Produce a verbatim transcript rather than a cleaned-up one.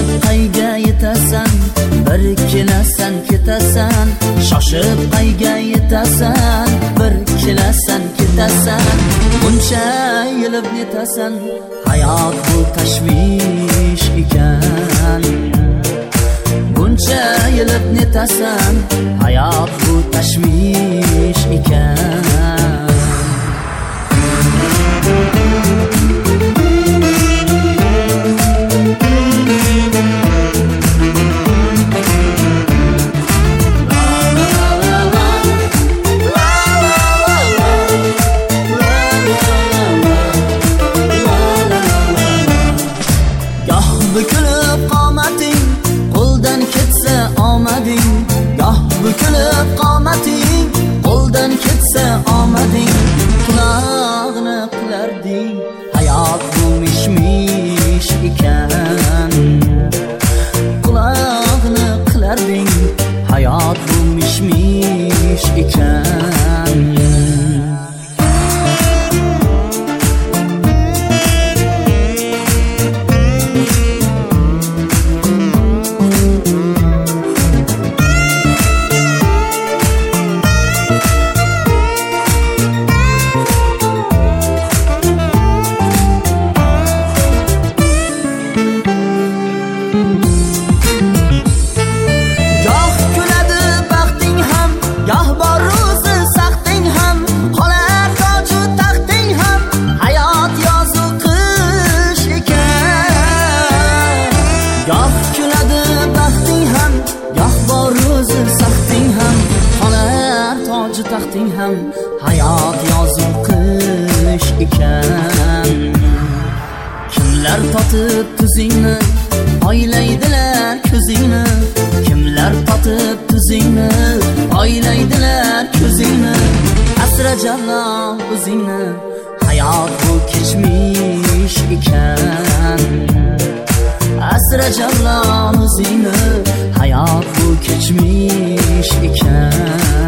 shoshib qayga yetasan, bir kelasan ketasan. Shoshib qayga yetasan, bir kelasan ketasan. Buncha yilib netasan, hayot bu tashvish ekan. Buncha yilib netasan, hayot bu tashvish ekan. Bükülüp qomating, qo'ldan ketsa omading. Goh bükülüp qomating, qo'ldan ketsa omading. Qulog'ini qilarding, hayot bu mish-mish ekan. Qulog'ini qilarding, hayot bu mish-mish ekan. Taxting ham hayot yozuv qish ekan. Kimlar totib tuzingni, oylaydilar ko'zingni. Kimlar totib tuzingni, oylaydilar ko'zingni. Asra jallob o'zingni, hayot bu kechmish ekan. Asra jallob o'zingni, hayot bu kechmish ekan.